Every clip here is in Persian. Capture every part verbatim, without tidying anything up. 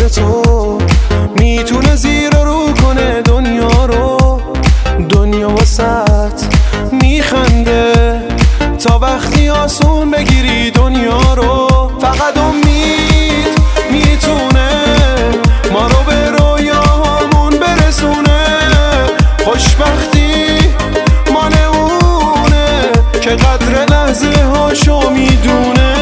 غیر تو میتونه زیر رو کنه دنیا رو. دنیا واسط میخنده تا وقتی آسون بگیری دنیا رو. فقط امید میتونه ما رو به رویاهامون برسونه. خوشبختی مال اونه که قدر لحظه هاشو میدونه.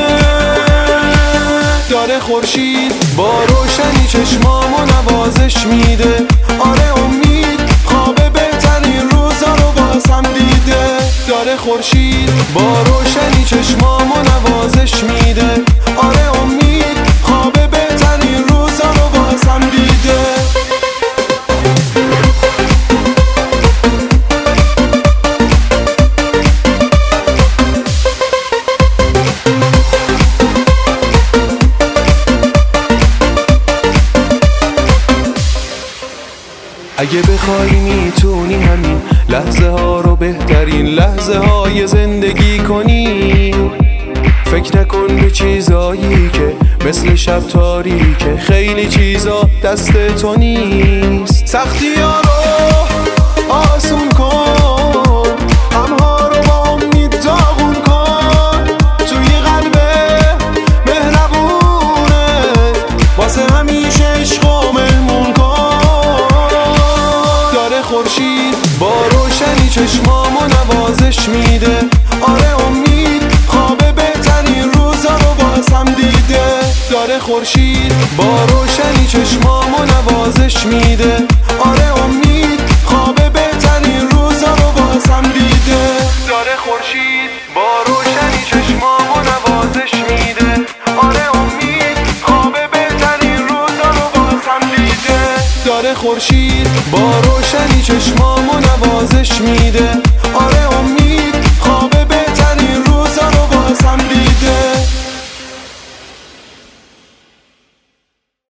داره خورشید با روشنی چشمامو نوازش میده. آره امید خواب بهترین روزا رو بازم دیده. داره خورشید با روشنی چشمامو نوازش میده. آره امید خواب بهترین روزا رو بازم دیده. اگه بخوای میتونی همین لحظه ها رو بهترین لحظه های زندگی کنی. فکر نکن به چیزایی که مثل شب تاریکه. خیلی چیزا دست تو نیست. سختی ها رو آسون کن، غمها رو با امید داغون کن. توی قلب مهربونه واسه همیشه عشق و مهمون کن. داره خورشید با روشنی چشمامو نوازش میده. آره امید خواب بهترین روزا رو بازم دیده. داره خورشید با روشنی چشمامو نوازش میده. آره امید خواب بهترین روزا رو بازم دیده. داره خورشید با روشنی چشمامو نوازش میده. آره امید خواب بهترین روزا رو بازم دیده. داره خورشید با روشنی چشم